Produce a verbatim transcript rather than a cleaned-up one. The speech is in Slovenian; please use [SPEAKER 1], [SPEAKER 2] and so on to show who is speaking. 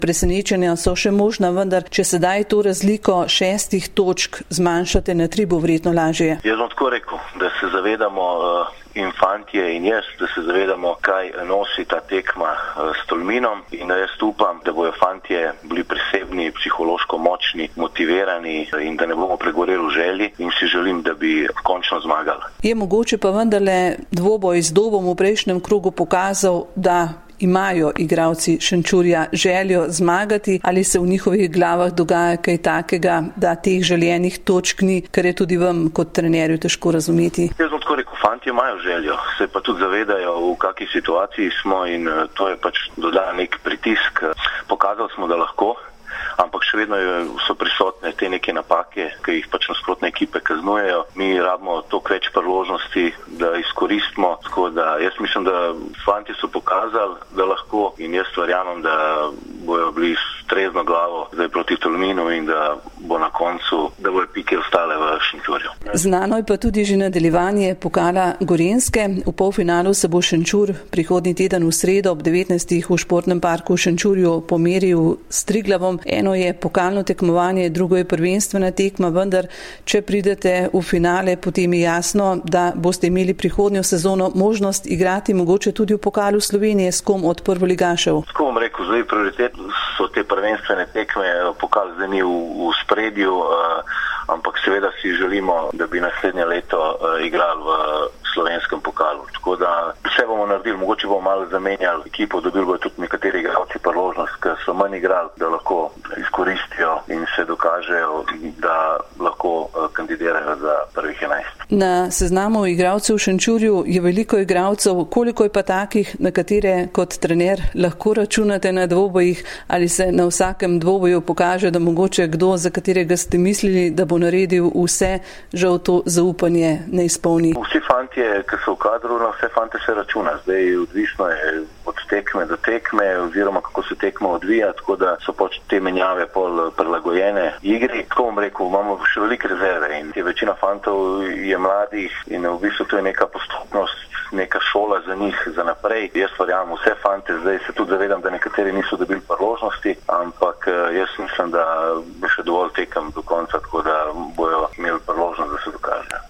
[SPEAKER 1] Presenečenja so še možna, vendar če sedaj to razliko šestih točk zmanjšate na tri, bo verjetno lažje.
[SPEAKER 2] Jaz bom tako rekel, da se zavedamo uh, in fantje in jaz, da se zavedamo, kaj nosi ta tekma uh, s Tolminom in da jaz upam, da bojo fantje bili prisebni, psihološko močni, motivirani in da ne bomo pregoreli v želji in si želim, da bi končno zmagali.
[SPEAKER 1] Je mogoče pa vendarle dvoboj z Dobom v prejšnjem krogu pokazal, da imajo igralci Šenčurja željo zmagati, ali se v njihovih glavah dogaja kaj takega, da teh željenih točk ni, kar je tudi vam kot trenerju težko razumeti?
[SPEAKER 2] Jaz bom tako rekel, fantje imajo željo, se pa tudi zavedajo, v kakšni situaciji smo in to je pač dodal nek pritisk. Pokazali smo, da lahko, ampak še vedno so prisotne te neke napake, ki jih pač nasprotne ekipe kaznujejo. Mi rabimo toliko več priložnosti, da izkoristimo, tako da jaz mislim, da fantje so pokazali, da lahko in jaz verjamem, da bojo bili s trezno glavo zdaj proti Tolminu in da bo na koncu, da bojo pike ostale v Šenčurju.
[SPEAKER 1] Znano je pa tudi že nadaljevanje pokala Gorenjske. V polfinalu se bo Šenčur prihodnji teden v sredo ob devetnajstih v športnem parku v Šenčurju pomeril s Triglavom. Eno je pokalno tekmovanje, drugo je prvenstvena tekma, vendar če pridete v finale, potem je jasno, da boste imeli prihodnjo sezono možnost igrati mogoče tudi v pokalu Slovenije. S kom od prvoligašev?
[SPEAKER 2] S kom rekel, zdaj prioritet so te prvenstvene tekme, pokal zdaj ni v, v spredju, uh, ampak seveda si želimo, da bi naslednje leto uh, igrali v slovenskem pokalu. Tako da vse bomo naredili, mogoče bomo malo zamenjali ekipo, dobili bodo tudi nekateri igralci priložnost, ker so manj igrali, da lahko izkoristijo in se dokažejo, da lahko kandidirajo za prvih enajst.
[SPEAKER 1] Na seznamu igralcev v Šenčurju je veliko igralcev, koliko je pa takih, na katere kot trener lahko računate na dvobojih, ali se na vsakem dvoboju pokaže, da mogoče kdo, za katerega ste mislili, da bo naredil vse, žal to zaupanje ne izpolni?
[SPEAKER 2] Vsi fantje, ki so v kadru, na vse fante se računa. Zdaj odvisno je od tekme do tekme oziroma kako se tekma odvija, tako da so pač te menjave pol prilagojene igri. Tako bom rekel, imamo še veliko rezerve in je večina fantov je mladih in v bistvu to je neka postopnost, neka šola za njih za naprej. Jaz verjamem vse fante, zdaj se tudi zavedam, da nekateri niso dobili priložnosti, ampak jaz mislim, da bo še dovolj tekem do konca, tako da bojo imeli